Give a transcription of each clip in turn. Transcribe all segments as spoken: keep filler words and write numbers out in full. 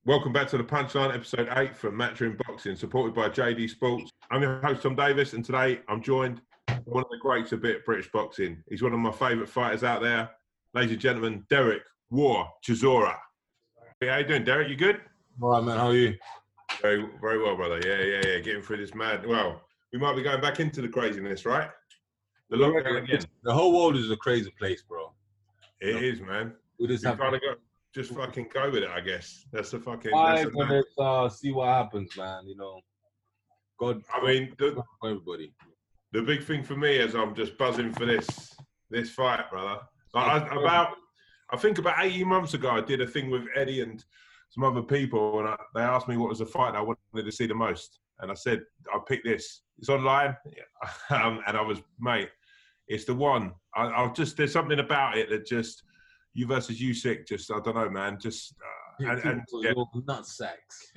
Welcome back to the Punchline, episode eight from Matchroom Boxing, supported by J D Sports. I'm your host, Tom Davis, and today I'm joined by one of the greats of bit British boxing. He's one of my favourite fighters out there. Ladies and gentlemen, Derek War Chisora. Hey, how you doing, Derek? You good? All right, man. How are you? Very, very well, brother. Yeah, yeah, yeah. Getting through this mad. Well, we might be going back into the craziness, right? The lockdown again. The whole world is a crazy place, bro. It no. is, man. We just You have gotta go. Just fucking go with it, I guess. That's the fucking. five That's the and let's uh, see what happens, man. You know, God. I mean, the, God for everybody. The big thing for me is I'm just buzzing for this this fight, brother. Like I, about, I think about eighteen months ago, I did a thing with Eddie and some other people, and I, they asked me what was the fight I wanted to see the most, and I said I picked this. It's online, um, and I was, mate, it's the one. I, I'll just there's something about it that just you versus Usyk, just I don't know, man, just uh, and, and yeah. Nut sacks.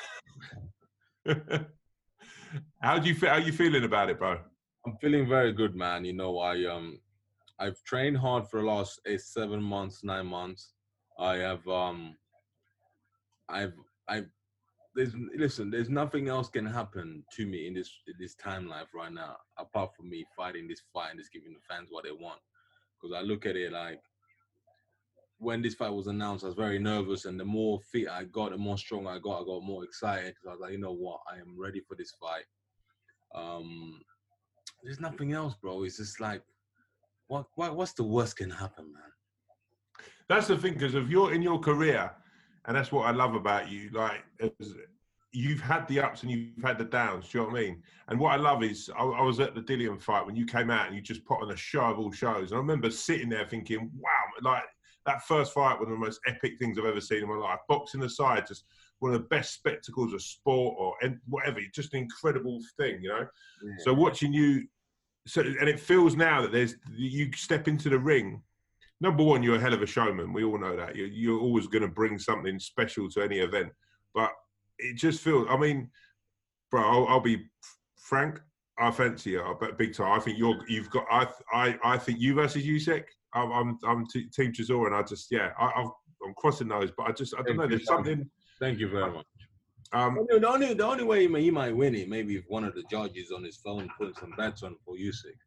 How do you feel? How you feeling about it, bro? I'm feeling very good, man. You know, I um, I've trained hard for the last eight, seven months, nine months. I have um, I've I've there's listen. There's nothing else can happen to me in this in this time life right now apart from me fighting this fight and just giving the fans what they want. Because I look at it like when this fight was announced, I was very nervous, and the more fit I got, the more strong I got. I got more excited because I was like, you know what, I am ready for this fight. Um. There's nothing else, bro. It's just like, what, what, what's the worst can happen, man? That's the thing, because if you're in your career, and that's what I love about you, like, you've had the ups and you've had the downs, do you know what I mean? And what I love is, I, I was at the Dillian fight when you came out and you just put on a show of all shows. And I remember sitting there thinking, wow, like, that first fight was one of the most epic things I've ever seen in my life. Boxing aside, just one of the best spectacles of sport or whatever, just an incredible thing, you know? Yeah. So watching you, so and it feels now that there's, you step into the ring, number one, you're a hell of a showman. We all know that. You're, you're always going to bring something special to any event. But it just feels, I mean, bro, I'll, I'll be frank, I fancy you, but big time. I think you're, you've got, I, I, I think you versus Usyk, I'm, I'm, I'm t- Team Chisora, and I just, yeah, I, I've, I'm crossing those, but I just, I don't Thank know, there's something. Thank you very much. Um, the, only, the only way he might, he might win it, maybe if one of the judges on his phone putting some bets on for Usyk.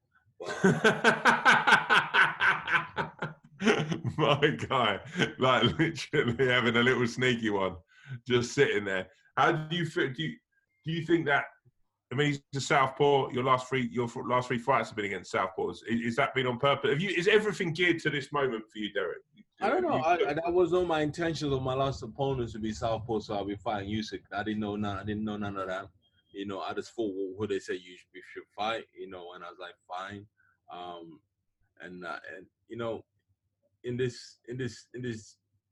My guy, like literally having a little sneaky one, just sitting there. How do you feel? Do you, do you think that? I mean, he's a southpaw. Your last three, your last three fights have been against southpaws. Is, is that been on purpose? Have you? Is everything geared to this moment for you, Derek? I don't know. I, I, that was not my intention of my last opponents to be southpaw, so I'll be fighting Usyk. I didn't know none. I didn't know none of that. You know, I just fought who they said you should, you should fight. You know, and I was like, fine. Um, and uh, and you know, in this in this in this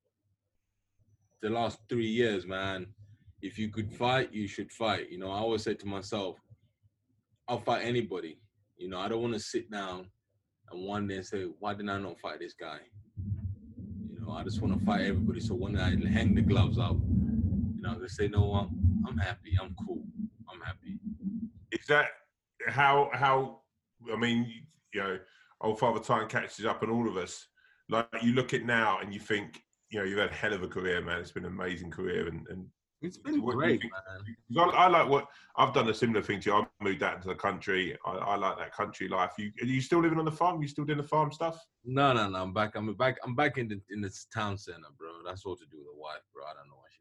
the last three years, man, if you could fight, you should fight. You know, I always say to myself, I'll fight anybody. You know, I don't want to sit down and one day say, why did I not fight this guy? You know, I just want to fight everybody. So when I hang the gloves up, you know, they say, no, I'm, I'm happy. I'm cool. I'm happy. Is that how, how, I mean, you know, old Father Time catches up on all of us. Like, you look at now and you think, you know, you've had a hell of a career, man. It's been an amazing career. And, and it's been great, man. I, I like what, I've done a similar thing to you. I moved out into the country. I, I like that country life. You, are you still living on the farm? You still doing the farm stuff? No, no, no. I'm back. I'm back. I'm back in the in this town center, bro. That's all to do with the wife, bro. I don't know what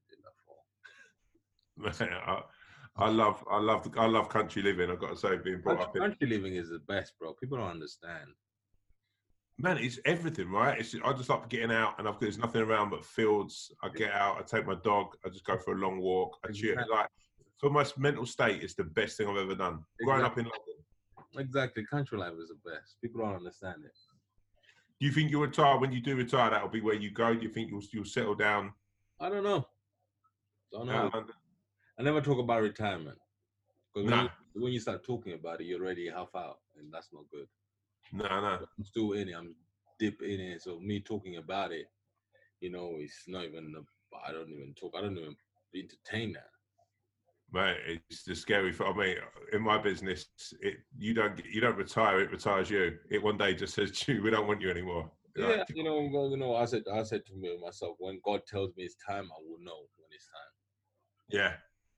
she did that for. I, I love, I love, I love country living. I've got to say, being brought country, up in country living is the best, bro. People don't understand. Man, it's everything, right? It's I just like getting out, and I've, there's nothing around but fields. I get out, I take my dog, I just go for a long walk. I cheer. Like, for my mental state, it's the best thing I've ever done. Exactly. Growing up in London. Exactly, country life is the best. People don't understand it. Do you think you'll retire? When you do retire, that'll be where you go? Do you think you'll you'll settle down? I don't know. Don't know. Uh, I never talk about retirement. Because when, nah. you, when you start talking about it, you're already half out, and that's not good. No, no. I'm still in it. I'm deep in it. So me talking about it, you know, it's not even. A, I don't even talk. I don't even entertain that. Mate, it's the scary. For, I mean, in my business, it you don't you don't retire. It retires you. It one day just says to you, "We don't want you anymore." Yeah, like, you know, you know. I said, I said to me myself, when God tells me it's time, I will know when this time. Yeah.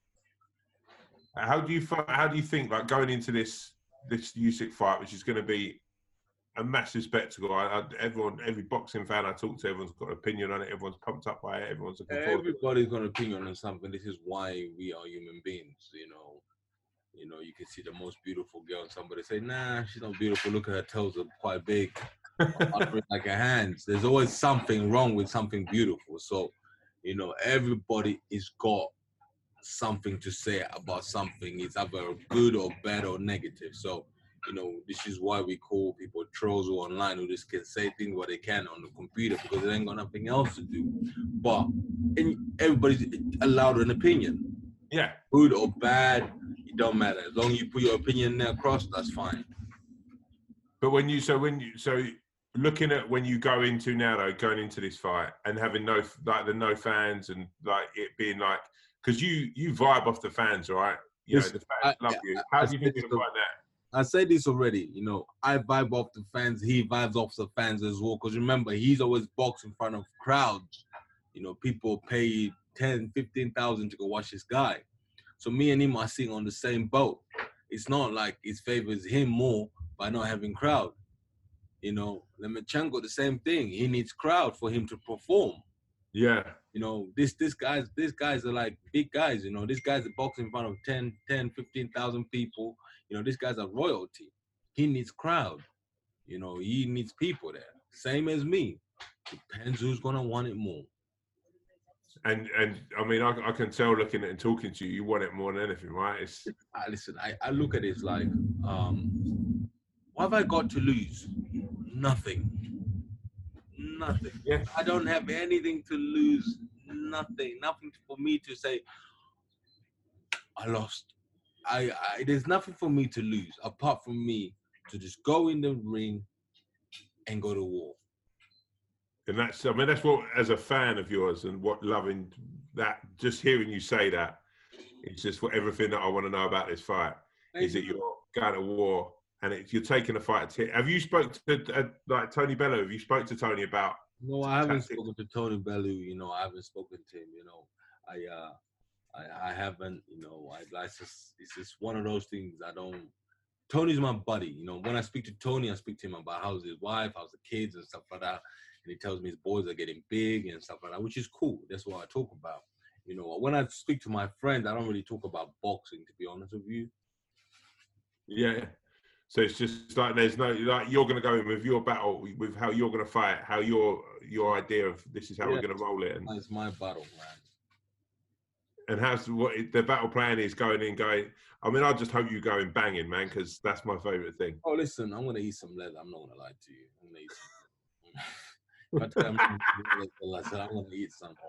How do you fi- how do you think like going into this this Usyk fight, which is going to be a massive spectacle? I, I, everyone, every boxing fan I talk to, everyone's got an opinion on it. Everyone's pumped up by it. Everyone's looking forward. Everybody's got an opinion on something. This is why we are human beings. You know, you know, you can see the most beautiful girl, and somebody say, "Nah, she's not beautiful. Look at her toes; are quite big, like her hands." There's always something wrong with something beautiful. So, you know, everybody is got something to say about something. It's either good or bad or negative. So, you know, this is why we call people trolls who online who just can say things what they can on the computer because they ain't got nothing else to do. But and everybody's allowed an opinion. Yeah. Good or bad, it don't matter. As long as you put your opinion there across, that's fine. But when you so when you so looking at when you go into now though, going into this fight and having no like the no fans and like it being like because you you vibe off the fans, right? You This, know, the fans I, love I, you. How I do you think you're gonna find that? I said this already, you know, I vibe off the fans, he vibes off the fans as well. Because remember, he's always boxed in front of crowds. You know, people pay ten, fifteen thousand to go watch this guy. So me and him are sitting on the same boat. It's not like it favors him more by not having crowd. You know, Lomachenko, the same thing. He needs crowd for him to perform. Yeah. You know, this this guys, these guys are like big guys, you know. These guys are boxing in front of ten, ten, fifteen thousand people. You know, these guys are royalty. He needs crowd. You know, he needs people there. Same as me. Depends who's gonna want it more. And and I mean, I, I can tell looking at and talking to you, you want it more than anything, right? It's I, listen, I, I look at it like, um, what have I got to lose? Nothing. Nothing. Yeah. I don't have anything to lose. Nothing. Nothing for me to say, I lost. I, I there's nothing for me to lose apart from me to just go in the ring and go to war. And that's, I mean, that's what, as a fan of yours and what loving that, just hearing you say that, it's just for everything that I want to know about this fight. Thank is you. that you're going to war and it, you're taking the fight to, have you spoke to, uh, like, Tony Bellew? Have you spoke to Tony about? No, I haven't tactics? spoken to Tony Bellew. You know, I haven't spoken to him. You know, I, uh, I, I haven't. You know, I, I just, it's just one of those things. I don't. Tony's my buddy. You know, when I speak to Tony, I speak to him about how's his wife, how's the kids, and stuff like that. And he tells me his boys are getting big and stuff like that, which is cool. That's what I talk about. You know, when I speak to my friends, I don't really talk about boxing, to be honest with you. Yeah. So it's just like there's no, like you're going to go in with your battle, with how you're going to fight, how your your idea of this is how Yeah, we're going to roll it. And, It's my battle, man. and how's what the battle plan is going in, going. I mean, I just hope you go in banging, man, because that's my favorite thing. Oh, listen, I'm gonna eat some leather. I'm not gonna lie to you. I'm gonna eat some. If I tell you I'm gonna eat leather, I said I'm gonna eat some.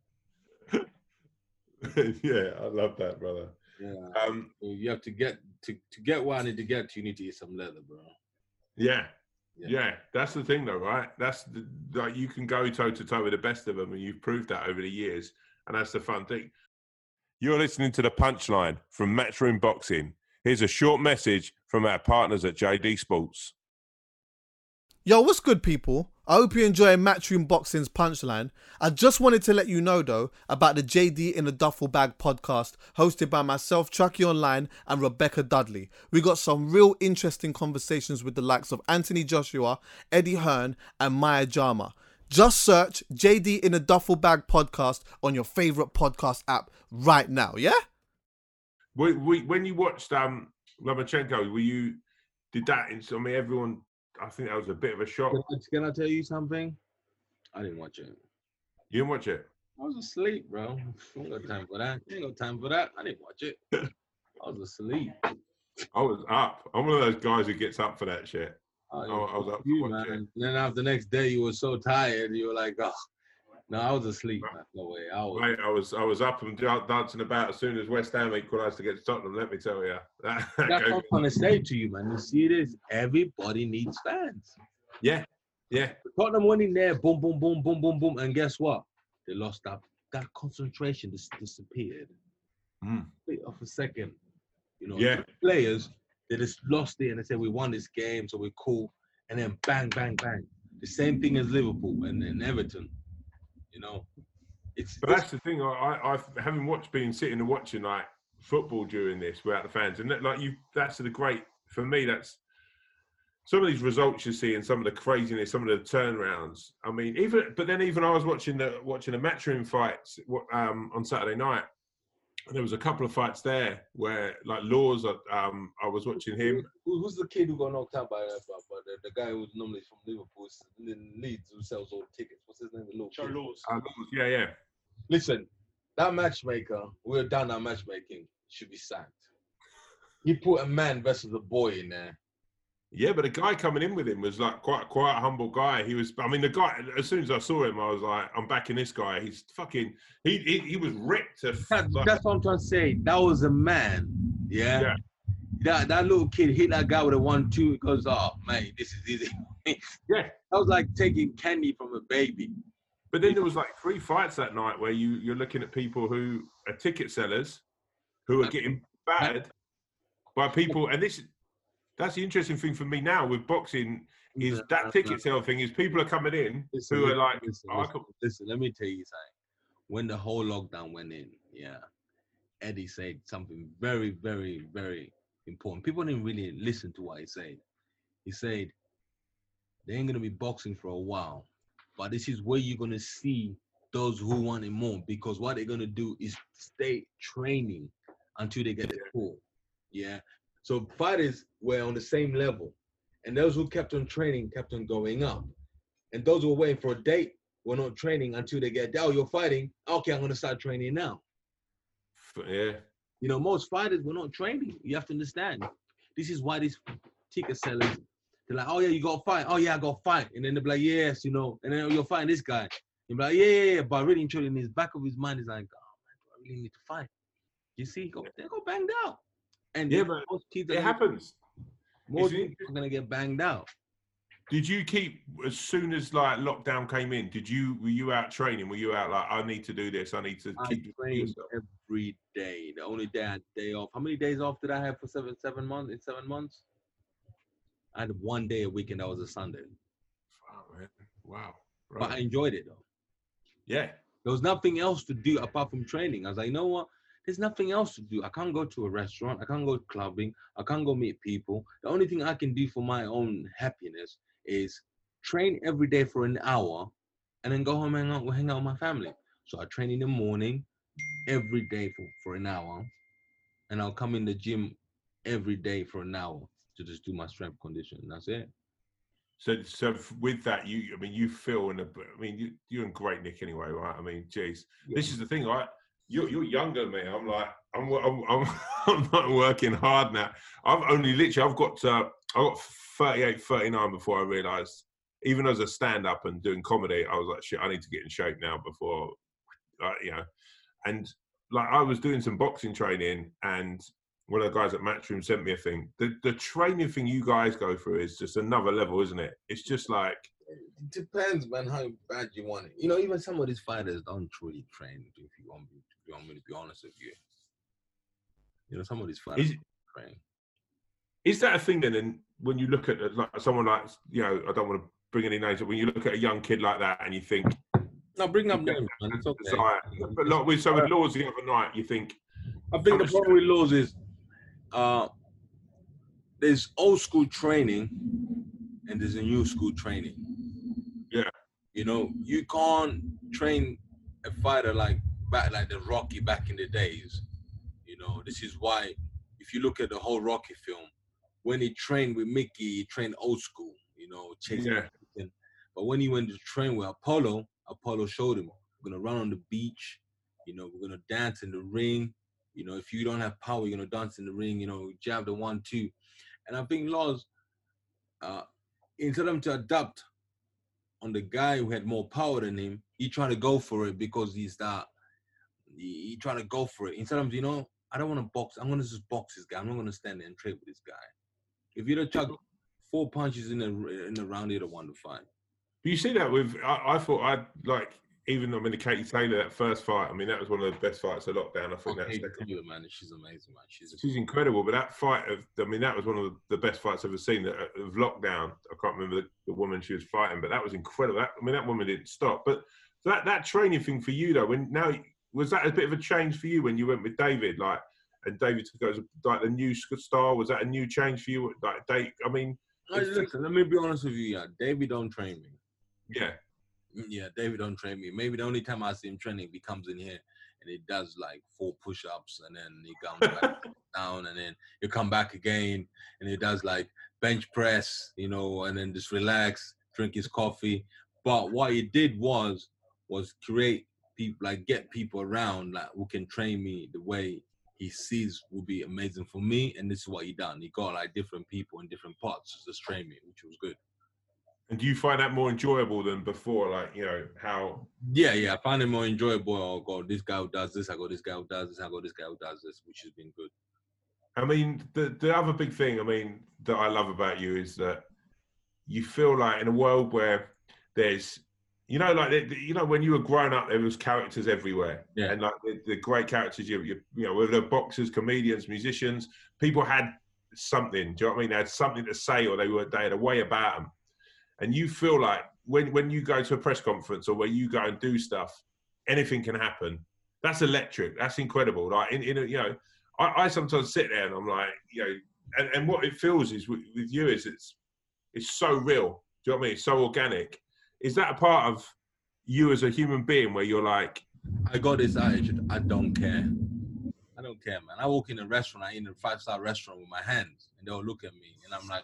Yeah, I love that, brother. Yeah. Um, So you have to get to to get where I need to get to. You need to eat some leather, bro. yeah, Yeah. yeah, that's the thing, though, right? That's the, like you can go toe to toe with the best of them, and you've proved that over the years, and that's the fun thing. You're listening to The Punchline from Matchroom Boxing. Here's a short message from our partners at J D Sports. Yo, what's good, people? I hope you enjoy Matchroom Boxing's Punchline. I just wanted to let you know, though, about the J D in a Duffel Bag podcast hosted by myself, Chucky Online, and Rebecca Dudley. We got some real interesting conversations with the likes of Anthony Joshua, Eddie Hearn, and Maya Jama. Just search J D in a Duffel Bag podcast on your favorite podcast app right now, yeah? We, we, when you watched um, Lomachenko, were you, did that, I mean, everyone, I think that was a bit of a shock. Can I, can I tell you something? I didn't watch it. You didn't watch it? I was asleep, bro. I ain't got time for that. I ain't got time for that. I didn't watch it. I was asleep. I was up. I'm one of those guys who gets up for that shit. I, I, I was up you, to watch man. it. And then after the next day, you were so tired. You were like, oh. No, I was asleep, man. No way. I was. Mate, I was I was up and dancing about as soon as West Ham equalised to get to Tottenham, let me tell you. That's what I'm trying to say to you, man. You see this? Everybody needs fans. Yeah, yeah. Tottenham went in there, boom, boom, boom, boom, boom, boom. And guess what? They lost that. That concentration just disappeared. Mm. Wait off a second. You know, Yeah. players, they just lost it and they said, we won this game, so we're cool. And then bang, bang, bang. The same thing as Liverpool and, and Everton. You know, It's But that's the thing. I, I, I've having watched, been sitting and watching like football during this without the fans, and that, like you, that's the great for me. That's some of these results you see, and some of the craziness, some of the turnarounds. I mean, even but then even I was watching the watching the matchroom fights um, on Saturday night. And there was a couple of fights there where, like Laws, um, I was watching him. Who, who's the kid who got knocked out by, uh, by the, the guy who's normally from Liverpool, in Leeds, who sells all the tickets? What's his name? The little Joe kid. Laws. Uh, Laws, yeah, yeah. Listen, that matchmaker, we're done our matchmaking, should be sacked. He put a man versus a boy in there. Yeah, but the guy coming in with him was like quite quite a humble guy. He was, I mean, the guy. As soon as I saw him, I was like, I'm backing this guy. He's fucking. He he, he was ripped. To, That, like, that's what I'm trying to say. That was a man. Yeah. Yeah. That that little kid hit that guy with a one two. It goes, oh man, this is easy. Yeah. That was like taking candy from a baby. But then there was like three fights that night where you you're looking at people who are ticket sellers, who are getting battered by people, and this. That's the interesting thing for me now with boxing is No, that no, ticket no. sale thing is people are coming in Listen, who are listen, like, listen, oh, I listen, could- listen, let me tell you something. When the whole lockdown went in, yeah, Eddie said something very, very, very important. People didn't really listen to what he said. He said, they ain't gonna be boxing for a while, but this is where you're gonna see those who want it more, because what they're gonna do is stay training until they get the call. Yeah. So fighters were on the same level, and those who kept on training kept on going up, and those who were waiting for a date were not training until they get, oh, you're fighting, okay, I'm gonna start training now. yeah. You know, most fighters were not training. You have to understand. This is why these ticket sellers, they're like, oh yeah, you got to fight. Oh yeah, I got to fight. And then they're like, yes, you know, and then you're fighting this guy. You're like, yeah, yeah, yeah. But really, in his back of his mind is like, oh man, do I really need to fight? You see, go, they go banged out. And Yeah, but most kids are It gonna- happens. Most It's- people are gonna get banged out. Did you keep as soon as like lockdown came in? Did you were you out training? Were you out like I need to do this? I need to I keep train yourself? every day. The only day I had day off. How many days off did I have for seven seven months? In seven months, I had one day a week, and that was a Sunday. Oh, man. Wow. But Right. I enjoyed it though. Yeah. There was nothing else to do apart from training. I was like, you know what? There's nothing else to do. I can't go to a restaurant. I can't go clubbing. I can't go meet people. The only thing I can do for my own happiness is train every day for an hour and then go home and hang out, hang out with my family. So I train in the morning every day for, for an hour. And I'll come in the gym every day for an hour to just do my strength conditioning. That's it. So, so with that, you, I mean, you feel in a, I mean, you, you're in great nick anyway, right? I mean, geez, this is the thing, right? You're, you're younger than me. I'm like, I'm, I'm, I'm, I'm not working hard now. I've only literally, I've got, uh, I got thirty-eight, thirty-nine before I realised, even as a stand-up and doing comedy, I was like, shit, I need to get in shape now before, uh, you know, and like I was doing some boxing training, and one of the guys at Matchroom sent me a thing. The the training thing you guys go through is just another level, isn't it? It's just like, It depends, man, how bad you want it. You know, even some of these fighters don't truly train, if you want me, if you want me to be honest with you. You know, some of these fighters is, don't train. is that a thing then? And when you look at like someone like, you know, I don't want to bring any names, but when you look at a young kid like that and you think, No, bring up Yeah, names, man. It's okay. desire, but like with so with Laws the other night, you think, I think the problem with laws is uh, there's old school training and there's a new school training. Yeah. You know, you can't train a fighter like back like the Rocky back in the days. You know, this is why if you look at the whole Rocky film, when he trained with Mickey, he trained old school, you know, chasing Yeah. everything. But when he went to train with Apollo, Apollo showed him, we're gonna run on the beach, you know, we're gonna dance in the ring. You know, if you don't have power, you're gonna dance in the ring, you know, jab the one, two. And I think Laws, uh, instead of him to adapt on the guy who had more power than him, he trying to go for it because he's that, he, he trying to go for it. Instead of, you know, I don't want to box, I'm gonna just box this guy. I'm not gonna stand there and trade with this guy. If you'd have chucked four punches in the in the round, he'd have won the fight. you see that with, I, I thought I'd like, even, I mean, the Katie Taylor, that first fight, I mean, that was one of the best fights of lockdown. I think Oh, that's Katie second. Taylor, man, she's amazing, man. She's, She's incredible, but that fight, of, I mean, that was one of the best fights I've ever seen of lockdown. I can't remember the, the woman she was fighting, but that was incredible. That, I mean, that woman didn't stop. But that that training thing for you, though, when now, was that a bit of a change for you when you went with David? Like, and David took over like the new star. Was that a new change for you? Like, Dave, I mean, Hey, listen, let me be honest with you, yeah. David don't train me. yeah. Yeah, David don't train me. Maybe the only time I see him training, he comes in here and he does like four push-ups and then he comes back down and then he'll come back again and he does like bench press, you know, and then just relax, drink his coffee. But what he did was, was create people, like get people around like who can train me the way he sees would be amazing for me. And this is what he done. He got like different people in different parts to just train me, which was good. And do you find that more enjoyable than before? Like, you know, how... Yeah, yeah, I find it more enjoyable. Oh, God, this guy who does this, I got this guy who does this, I got this guy who does this, which has been good. I mean, the, the other big thing, I mean, that I love about you is that you feel like in a world where there's, you know, like, you know, when you were growing up, there was characters everywhere. Yeah. And like the, the great characters, you, you, you know, whether they're boxers, comedians, musicians, people had something, do you know what I mean? They had something to say or they were, they had a way about them. And you feel like when, when you go to a press conference or where you go and do stuff, anything can happen. That's electric. That's incredible. Like, in, in a, you know, I, I sometimes sit there and I'm like, you know, and, and what it feels is with, with you is it's it's so real. Do you know what I mean? It's so organic. Is that a part of you as a human being where you're like, I got this attitude. I don't care. I don't care, man. I walk in a restaurant, I eat in a five-star restaurant with my hands, and they'll look at me, and I'm like,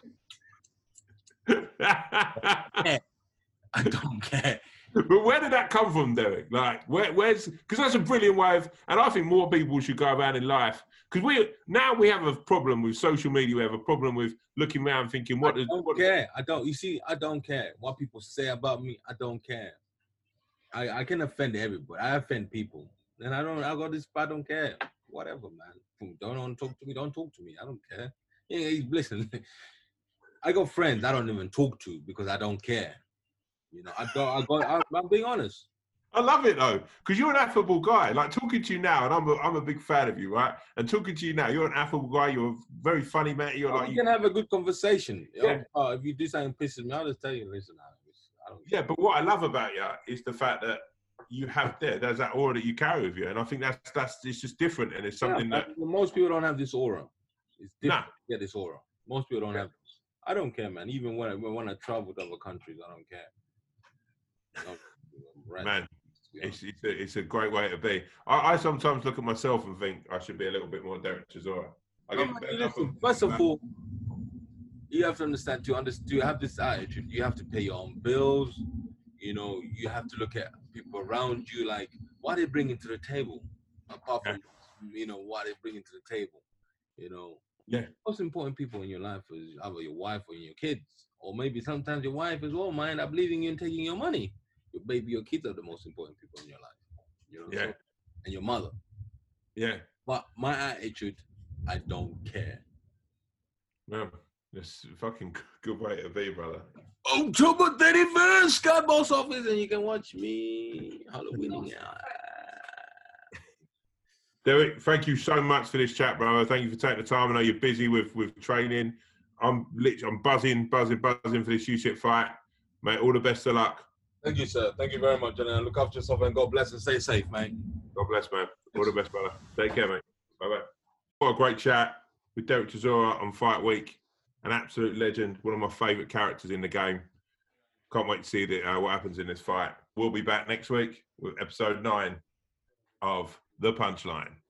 I don't care. But where did that come from, Derek? Like, where, where's, because that's a brilliant way of, and I think more people should go around in life. Because we now we have a problem with social media. We have a problem with looking around thinking, what I is. don't What, care. I don't, you see, I don't care. What people say about me, I don't care. I, I can offend everybody. I offend people. And I don't, I got this, I don't care. Whatever, man. Don't want to talk to me, don't talk to me. I don't care. Yeah, listen. I got friends I don't even talk to because I don't care. You know, I don't. I got. I, I'm being honest. I love it though, because you're an affable guy. Like talking to you now, and I'm a, I'm a big fan of you, right? And talking to you now, you're an affable guy. You're a very funny man. You're Oh, like you you, can have a good conversation. Yeah. Uh, if you do something pisses me, I'll just tell you. Listen, I don't. yeah. But what I love about you is the fact that you have there. There's that aura that you carry with you, and I think that's that's it's just different, and it's something Yeah, that most people don't have this aura. It's different Nah. to get this aura. Most people don't Yeah. have this. I don't care, man. Even when I when I travel to other countries, I don't care. I don't, right. man. It's, it's, a, it's a great way to be. I, I sometimes look at myself and think I should be a little bit more Derek Chisora. I No, get man, better listen, off- first of all, you have to understand to understand to have this attitude. You have to pay your own bills. You know, you have to look at people around you, like what they bringing to the table, apart from you know what they bringing to the table. You know, Yeah. most important people in your life is either your wife or your kids, or maybe sometimes your wife as well might end up leaving you and taking your money. Your baby, your kids are the most important people in your life. You know, Yeah. so, and your mother. Yeah. But my attitude, I don't care. Well, that's a fucking good way to be, brother. October thirty-first, Sky Box Office, and you can watch me Halloween. Derek, thank you so much for this chat, brother. Thank you for taking the time. I know you're busy with, with training. I'm literally, I'm buzzing, buzzing, buzzing for this U S A C fight. Mate, all the best of luck. Thank you, sir. Thank you very much, and uh, look after yourself, and God bless and stay safe, mate. God bless, man. All the best, brother. Take care, mate. Bye-bye. What a great chat with Derek Chisora on Fight Week. An absolute legend. One of my favourite characters in the game. Can't wait to see the, uh, what happens in this fight. We'll be back next week with episode nine of The Punchline.